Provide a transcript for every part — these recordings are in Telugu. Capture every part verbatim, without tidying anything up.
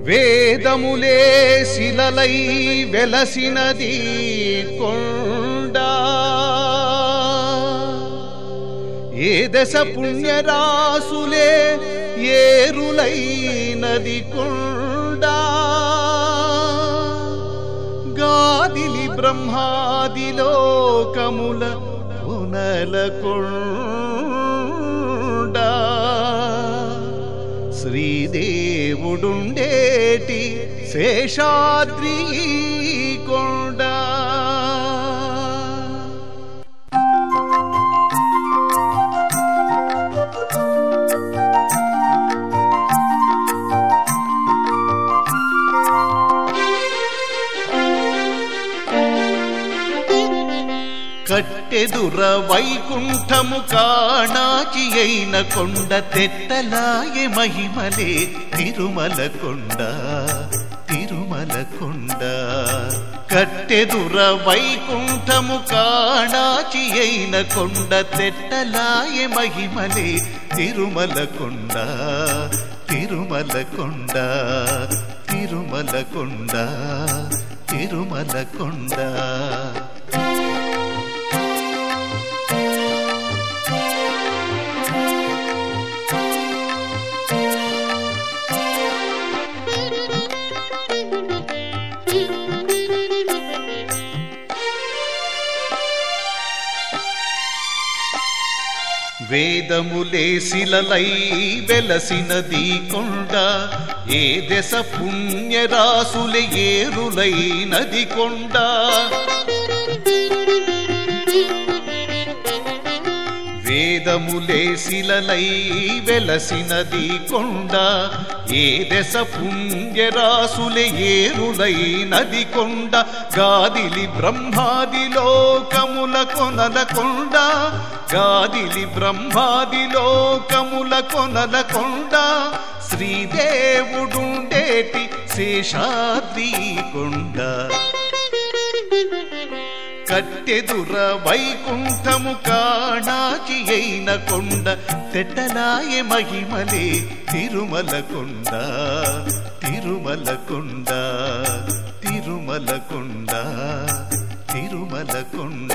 వేదములే శిలలై వెలసినది కొండ, ఏ దశ పుణ్యరాసులే ఏరులైనది కొండ, గాదిలి బ్రహ్మాది లోకముల పునల కొండ, శ్రీదేవుడుండేటి శేషాద్రి కొండ. కట్టెదుర వైకుంఠము కాణాచి అయిన కొండ, తెట్టలాయే మహిమలే తిరుమల కొండ, తిరుమల కొండ. కట్టెదుర వైకుంఠము కాణాచి అయిన కొండ, తెట్టలాయే మహిమలే తిరుమల కొండ, తిరుమల కొండ, తిరుమల కొండ, తిరుమల కొండ. వేదములే శిలలై వెలసినది కొండ, ఏ దశ పుణ్యరాసులే ఏరులైనది కొండ, వేదములే శిలలై వెలసినది కొండ, ఏ దశ పుణ్యరాసులే ఏరులైనది కొండ, గాదిలి బ్రహ్మాది లోకముల కొనల కొండ, గాదిలి బ్రహ్మాది లోకముల కొనల కొండ, శ్రీదేవుడుండేటి శేషాద్రి కొండ. కట్టెదుర వైకుంఠము కాణాచి అయిన కొండ, తెట్టలాయే మహిమలే తిరుమల కొండ, తిరుమల కొండ, తిరుమల కొండ, తిరుమల కొండ.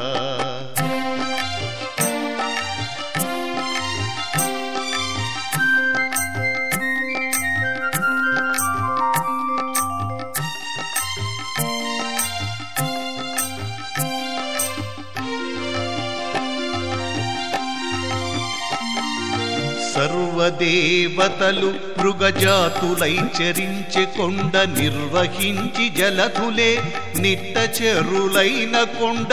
సర్వదేవతలు మృగజాతులై చరించె కొండ, నిర్వహించి జలధులే నిట్టచెరులైన కొండ,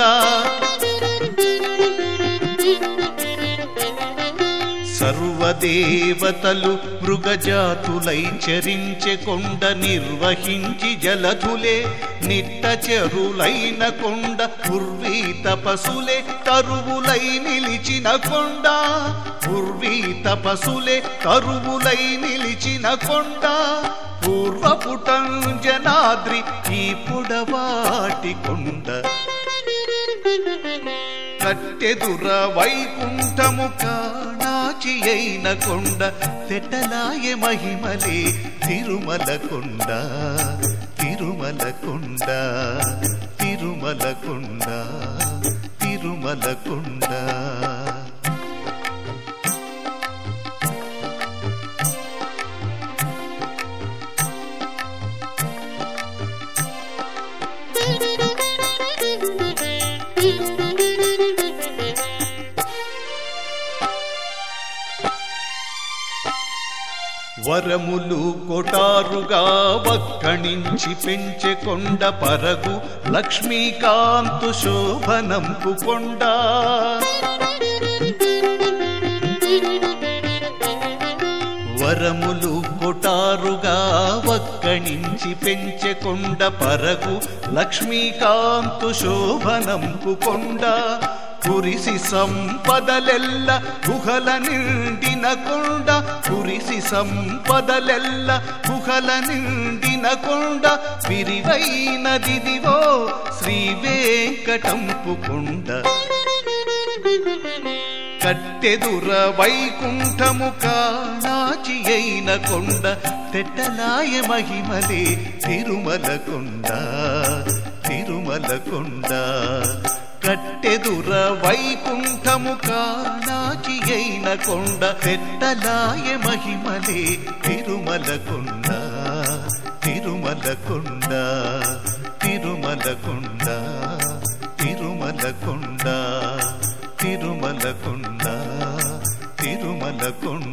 సర్వదేవతలు మృగజాతులై చరించె కొండ, నిర్వహించి జలధులే నిట్టచెరులైన కొండ, పూర్వీ తపసులే తరువులై నిలిచిన కొండ, పూర్వీ తపసులే తరువులై నిలిచిన కొండ, పూర్వపుటంజనాద్రి ఈ పొడవాటి కొండ. కట్టెదుర వైకుంఠము కాణాచి అయిన కొండ, తెట్టలాయే మహిమలే తిరుమల కొండ, తిరుమల కొండ, తిరుమల కొండ, తిరుమల కొండ. వరములు కొటారుగా వక్కణించి పెంచె కొండ, పరగు లక్ష్మీకాంతు శోభనంపు కొండ, వరములు కొటారుగా వక్కణించి పెంచె కొండ, పరగు లక్ష్మీకాంతు శోభనంపు కొండ, కురిసి సంపదలెల్ల గుహల నిండిన కొండ, కురిసి సంపదలెల్ల గుహల నిండిన కొండ, విరివైనదిదివో శ్రీ వెంకటంపు కొండ. కట్టెదుర వైకుంఠము కాణాచి అయిన కొండ తెట్టలాయ మహిమలే తిరుమల కొండ తిరుమల కొండ కట్టెదుర వైకుంఠము కాణాచి అయిన కొండ తెట్టలాయ మహిమలే తిరుమల కొండ తిరుమల కొండ తిరుమల కొండ తిరుమల కొండ తిరుమల కొండ తిరుమల కొండ